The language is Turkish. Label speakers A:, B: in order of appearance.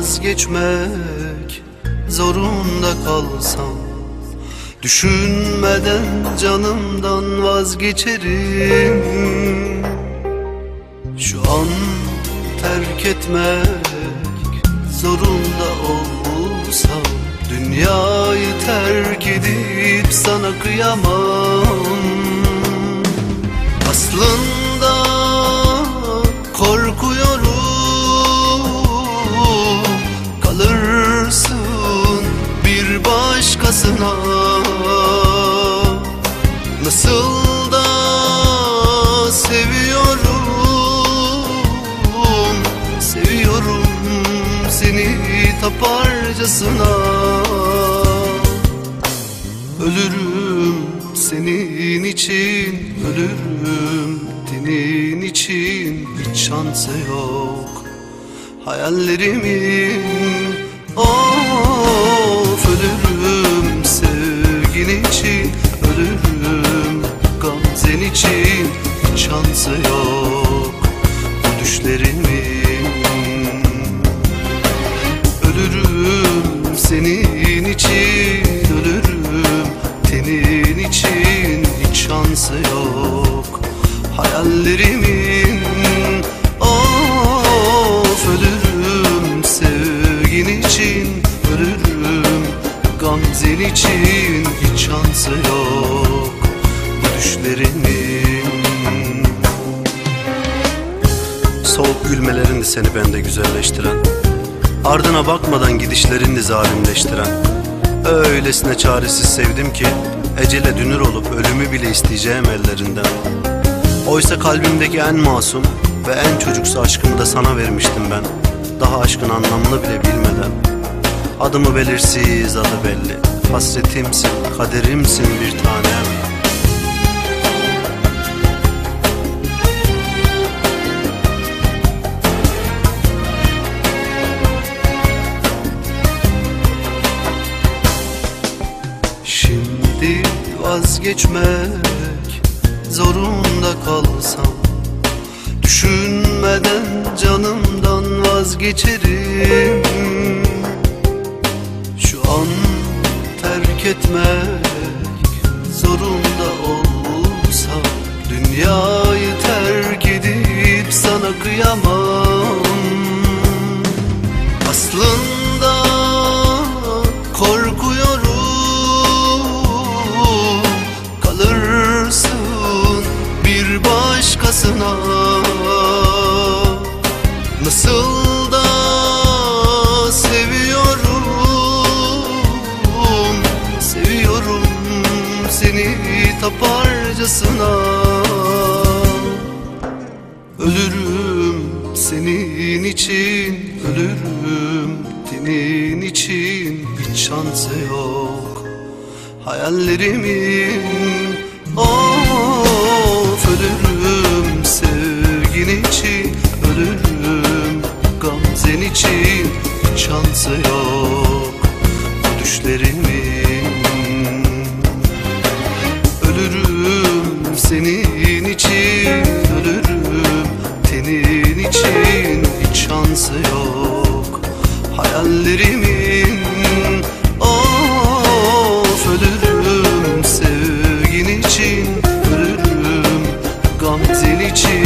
A: vazgeçmek zorunda kalsam, düşünmeden canımdan vazgeçerim. Şu an terk etmek zorunda olsam, dünyayı terk edip sana kıyamam. Aslında korkuyorum, kalırsın bir başkasına. Nasıl da seviyorum, seviyorum seni taparcasına. Ölürüm senin için, ölürüm senin için. Hiç şansı yok hayallerimin. Of, ölürüm sevgin için, ölürüm gamzen için. Hiç şansı yok bu düşlerimin. Ölürüm senin için, ölürüm tenin için. Hiç şansı yok hayallerimin. Of, ölürüm sevgin için, ölürüm gamzen için. Hiç şansı yok bu düşlerimin. Soğuk gülmelerindi seni bende güzelleştiren, ardına bakmadan gidişlerini zalimleştiren. Öylesine çaresiz sevdim ki ecele dünür olup ölümü bile isteyeceğim ellerinden. Oysa kalbimdeki en masum ve en çocuksu aşkımı da sana vermiştim ben, daha aşkın anlamını bile bilmeden. Adımı belirsiz, adı belli, hasretimsin, kaderimsin bir tanem. Şimdi vazgeçmek zorunda kalsam, düşünmeden canımdan vazgeçerim. Şu an terk etmek zorunda olsam, dünyayı terk edip sana kıyamam. Aslında korkuyorum, kalırsın bir başkasına. Nasıl da seviyorum, seviyorum seni taparcasına. Ölürüm senin için, ölürüm senin için. Hiç şansı yok hayallerimin. Of, ölürüm sevgin için, ölürüm gamzen için. Hiç şansı yok bu düşlerimin. Ölürüm senin için, ölürüm tenin için. Hiç şansı yok hayallerimin. Of, ölürüm sevgin için, ölürüm gamzen için.